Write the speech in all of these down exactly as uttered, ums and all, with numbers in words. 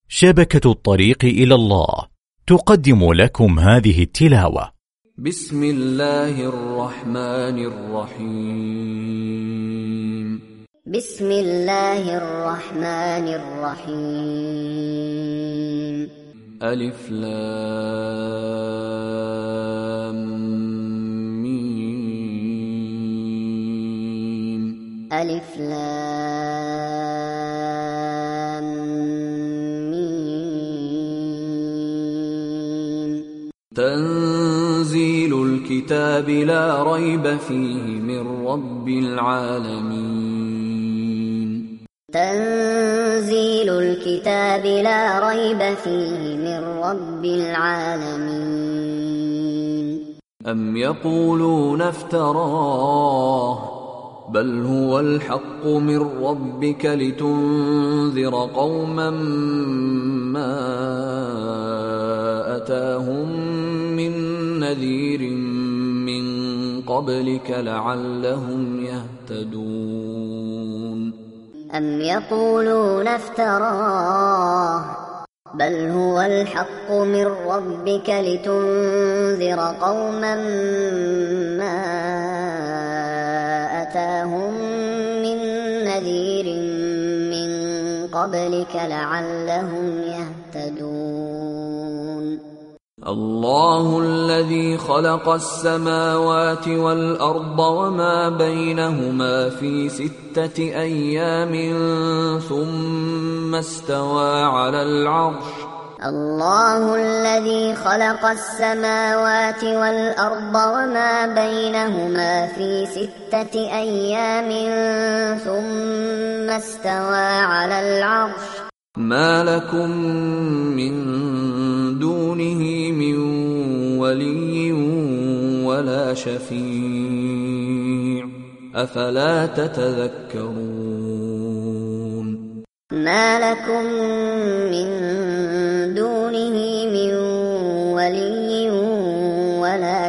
شبكة الطريق إلى الله تقدم لكم هذه التلاوة. بسم الله الرحمن الرحيم. بسم الله الرحمن الرحيم. ألف لام ميم. ألف لام ميم. تنزيل الكتاب لا ريب فيه من رب العالمين. تنزيل الكتاب لا ريب فيه من رب العالمين. أم يقولون افتراه بل هو الحق من ربك لتنذر قوما ما أتاهم من نذير من قبلك لعلهم يهتدون. أم يقولون افتراه بل هو الحق من ربك لتنذر قوما ما أتاهم من نذير من قبلك لعلهم يهتدون. الله الذي خلق السماوات والأرض وما بينهما في ستة أيام ثم استوى على العرش. الله الذي خلق السماوات والأرض وما بينهما في ستة أيام ثم استوى على العرش. ما لكم من دونه من ولي ولا شفيع أفلا تتذكرون. ما لكم من دونه من ولي ولا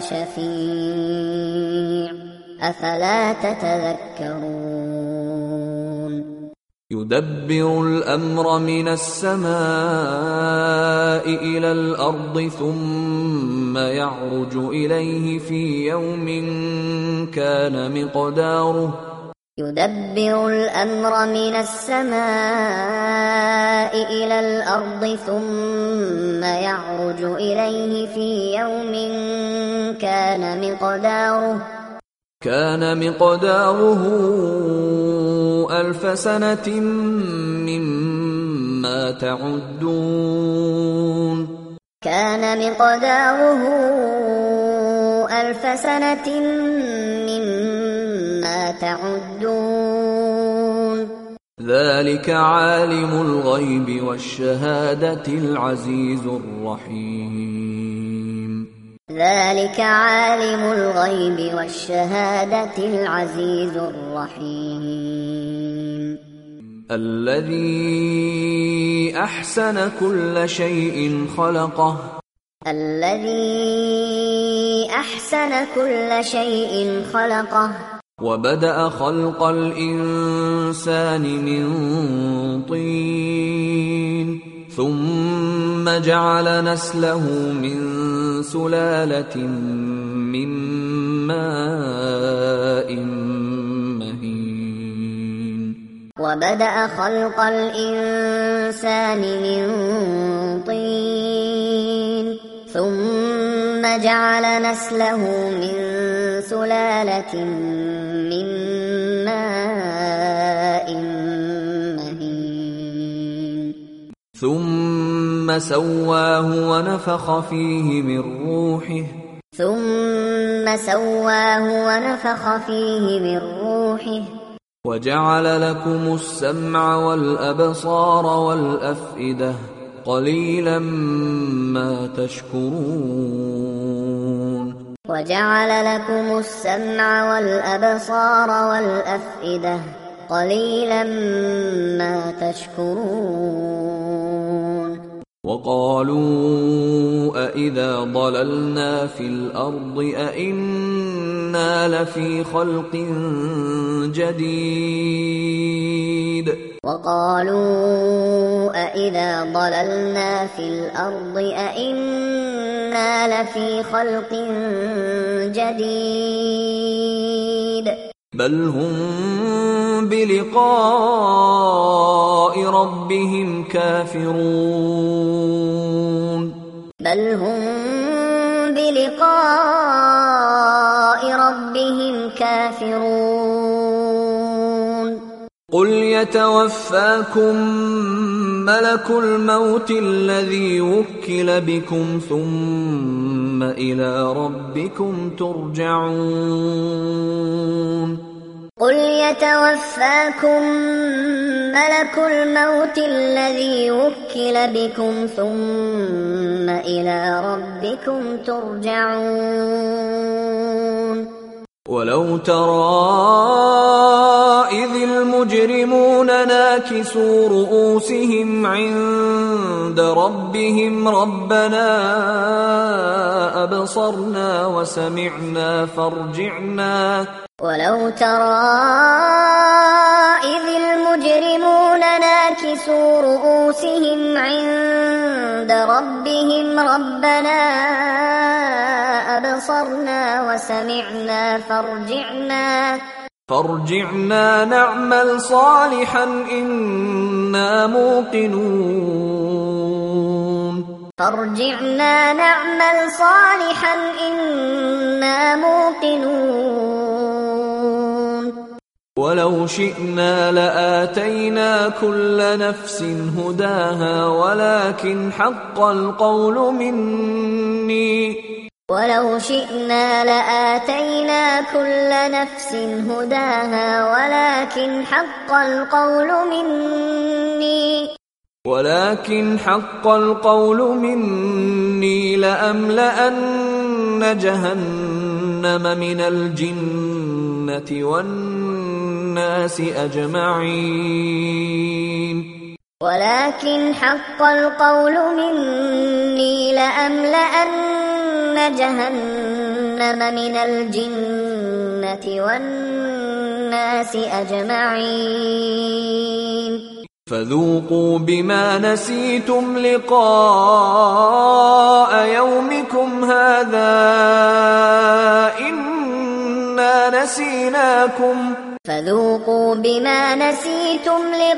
شفيع أفلا تتذكرون. يدبر الأمر من السماء إلى الأرض ثم يعرج إليه في يوم كان مقداره يدبر الأمر من السماء إلى الأرض ثم يعرج إليه في يوم كان مقداره كان مقداره ألف سنة مما تعدون. كان مقداره ألف سنة مما تعدون. ذلك عالم الغيب والشهادة العزيز الرحيم. ذلك عالم الغيب والشهادة العزيز الرحيم. الذي أحسن كل شيء خلقه. الذي أحسن كل شيء خلقه. وبدأ خلق الإنسان من طين ثم جعل نسله من سلالة من ماء مهين. وبدأ خلق الإنسان من طين ثم جعل نسله من سلالة من ماء مهين. ثم سواه ونفخ فيه من روحه. ثم سواه ونفخ فيه من روحه. وجعل لكم السمع والأبصار والأفئدة قليلا ما تشكرون. وجعل لكم السمع والأبصار والأفئدة قليلا ما تشكرون. وقالوا أإذا ضللنا في الأرض أإنا لفي خلق جديد. وقالوا أإذا ضللنا في الأرض أإنا لفي خلق جديد بل هم بلقاء ربهم كافرون بل هم بلقاء ربهم كافرون قل يتوفاكم ملك الموت الذي وكل بكم ثم إلى ربكم ترجعون قل يتوفاكم ملك الموت الذي وكل بكم ثم إلى ربكم ترجعون ولو ترى إذ المجرمون ناكسوا رؤوسهم عند ربهم ربنا أبصرنا وسمعنا فارجعنا ولو ترى إذ المجرمون ناكسوا رؤوسهم عند ربهم ربنا أبصرنا وسمعنا فارجعنا فارجعنا نعمل صالحا إنا موقنون فارجعنا نعمل صالحا إنا موقنون ولو شئنا لآتينا كل نفس هداها ولكن حق القول مني ولو شئنا لآتينا كل نفس هداها ولكن حق القول مني ولكن حق القول مني لأملأن جهنم من الجنة والناس أجمعين ولكن حق القول مني لأملأن جهنم من الجنة والناس أجمعين فذوقوا بما نسيتم لقاء يومكم هذا إنا نسيناكم فذوقوا بما نسيتم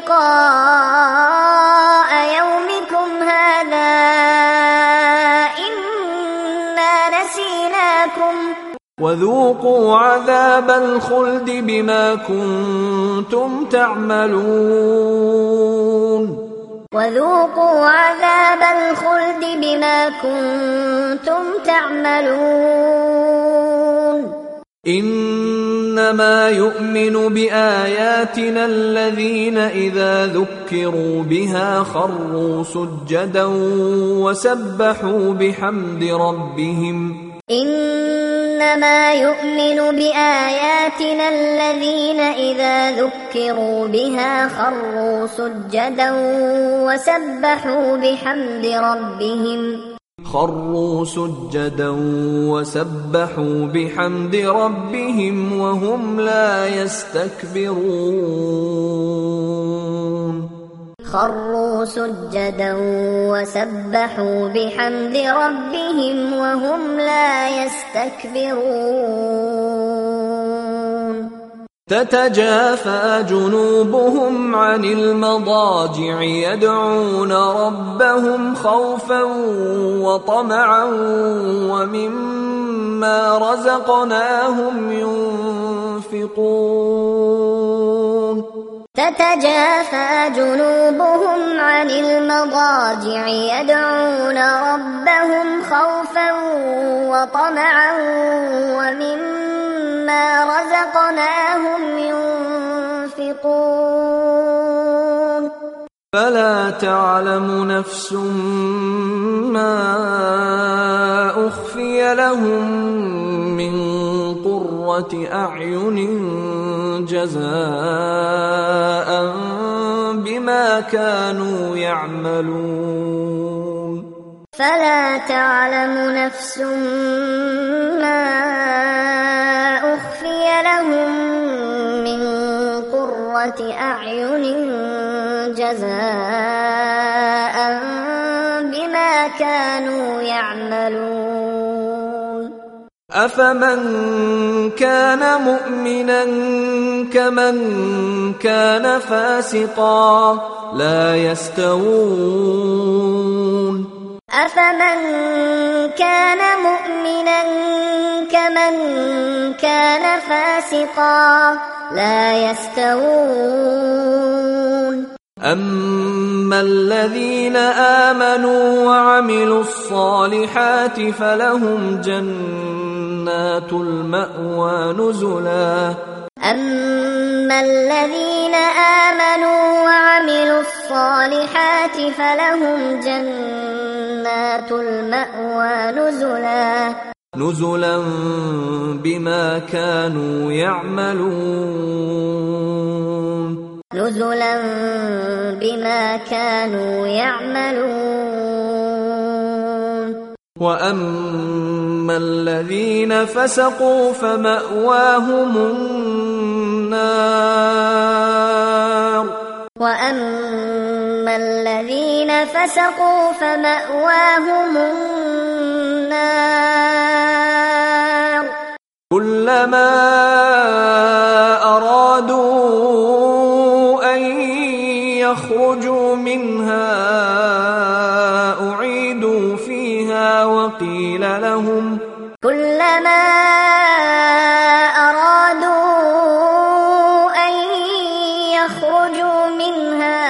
لقاء يومكم هذا إنا نسيناكم وذوقوا عذاب الخلد بما كنتم تعملون وذوقوا عذاب الخلد بما كنتم تعملون إنما يؤمن بآياتنا الذين إذا ذكروا بها خروا سجدا وسبحوا بحمد ربهم إنما يؤمن بآياتنا الذين إذا ذكروا بها خروا سجدا وسبحوا بحمد ربهم خروا سجدا وسبحوا بحمد ربهم وهم لا يستكبرون خروا سجدا وسبحوا بحمد ربهم وهم لا يستكبرون تتجافى جنوبهم عن المضاجع يدعون ربهم خوفا وطمعا ومما رزقناهم ينفقون تتجافى جنوبهم عن المضاجع يدعون ربهم خوفا وطمعا ومما رزقناهم ينفقون فلا تعلم نفس ما أخفي لهم من قرة أعين جزاء بما كانوا يعملون فلا تعلم نفس ما أخفي لهم من قرة أعين جزاء بما كانوا يعملون أفمن كان مؤمنا كمن كان فاسقا لا يستوون أفمن كان مؤمنا كمن كان فاسقا لا يستوون أما الذين آمنوا وعملوا الصالحات فلهم جنات المأوى نزلا أما الذين آمنوا وعملوا الصالحات فلهم جنات المأوى نزلا نزلا بما كانوا يعملون نزلا بما كانوا يعملون وأما الذين فسقوا فمأواهم النار وأما الذين فسقوا فمأواهم النار كلما أرادوا أن يخرجوا منها أعيدوا فيها وقيل لهم كلما أرادوا أن يخرجوا منها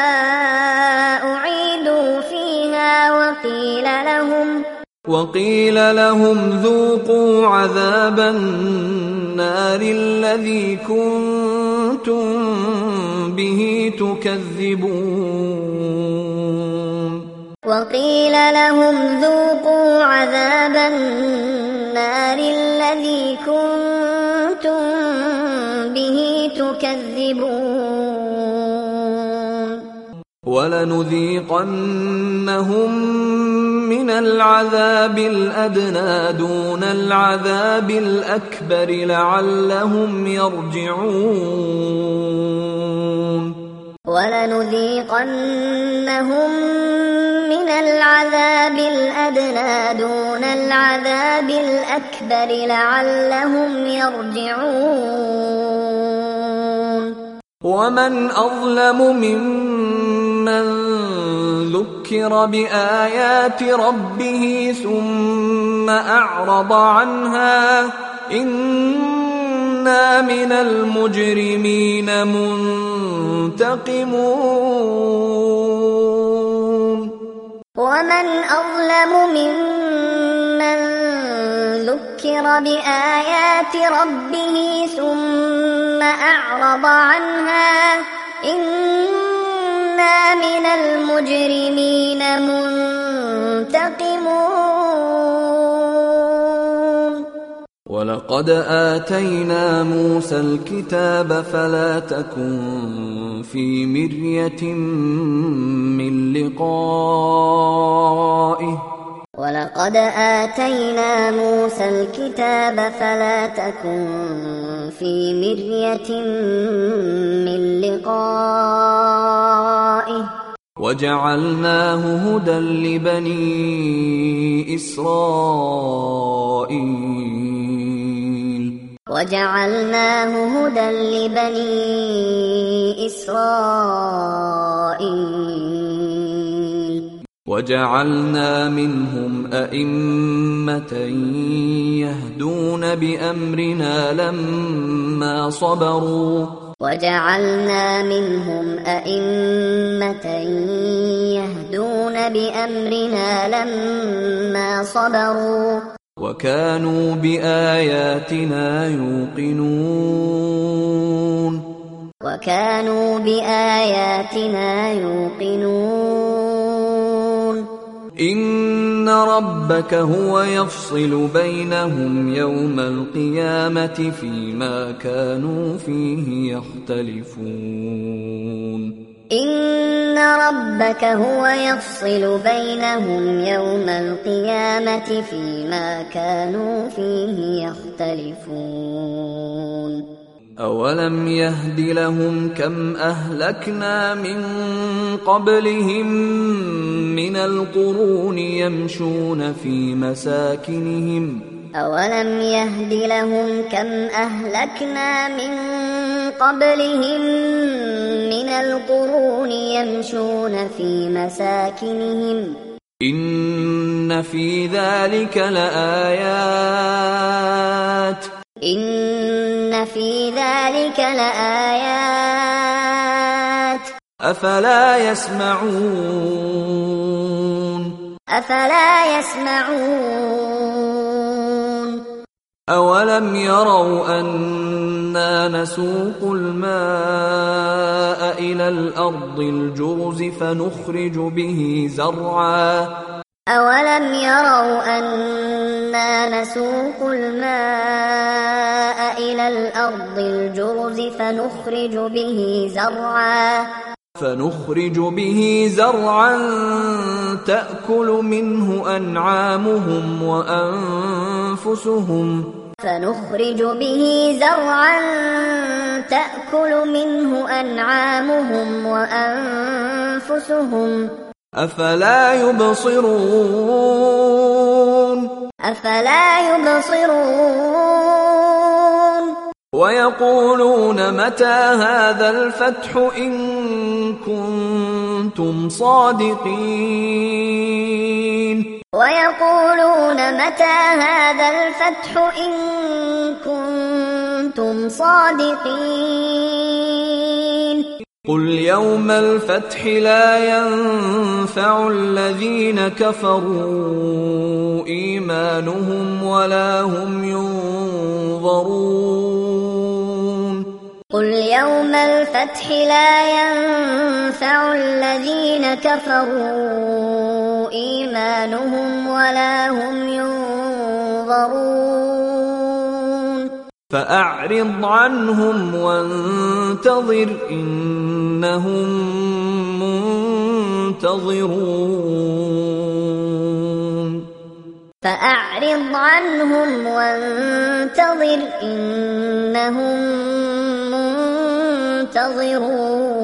أعيدوا فيها وقيل لهم وقيل لهم ذوقوا عذاب النار الذي كنتم به تكذبون وقيل لهم ذوقوا عذاب النار الذي كنتم به تكذبون ولنذيقنهم من العذاب الأدنى دون العذاب الأكبر لعلهم يرجعون ولنذيقنهم من العذاب الأدنى دون العذاب الأكبر لعلهم يرجعون ومن أظلم ممن ذكر بآيات ربه ثم أعرض عنها إنا من المجرمين منتقمون ومن أظلم ممن ذكر بآيات ربه ثم أعرض عنها إنا من المجرمين منتقمون ولقد آتينا موسى الكتاب فلا تكن في مرية من لقائه ولقد آتينا موسى الكتاب فلا تكن في مرية من لقائه وجعلناه هدى لبني إسرائيل وجعلناه هدى لبني إسرائيل وجعلنا منهم أئمة يهدون بأمرنا لما صبروا وجعلنا منهم أئمة يهدون بأمرنا لما صبروا وكانوا بآياتنا يوقنون وكانوا بآياتنا يوقنون إن ربك هو يفصل بينهم يوم القيامة فيما كانوا فيه يختلفون إن ربك هو يفصل بينهم يوم القيامة فيما كانوا فيه يختلفون أولم يهد لهم كم أهلكنا من قبلهم من القرون يمشون في مساكنهم أولم يهد لهم كم أهلكنا من قبلهم من القرون يمشون في مساكنهم إن في ذلك لآيات إن في ذلك لآيات أفلا يسمعون أفلا يسمعون أولم يروا أنا نسوق الماء إلى الأرض الجرز فنخرج به زرعا أولم يروا أنا نسوق الماء إلى الأرض الجرز فنخرج به زرعا فنخرج به زرعا تأكل منه أنعامهم وأنفسهم فنخرج به زرعا تأكل منه أنعامهم وأنفسهم أفلا يبصرون أفلا يبصرون ويقولون متى هذا الفتح إن كنتم صادقين ويقولون متى هذا الفتح إن كنتم صادقين قل يوم الفتح لا ينفع الذين كفروا إيمانهم ولا هم ينظرون قل يوم الفتح لا ينفع الذين كفروا إيمانهم ولا هم ينظرون فأعرض عنهم وانتظر إنهم منتظرون فأعرض عنهم وانتظر إنهم منتظرون